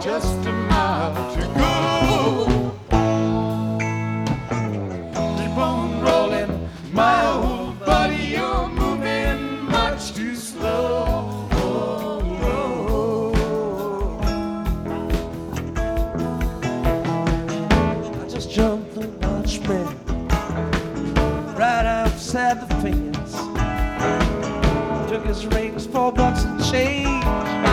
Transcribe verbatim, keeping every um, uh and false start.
just a mile to go. Keep on rolling, my old buddy, you're moving much too slow. I just jumped the watchman right outside the fence. Took his rings, four bucks and change.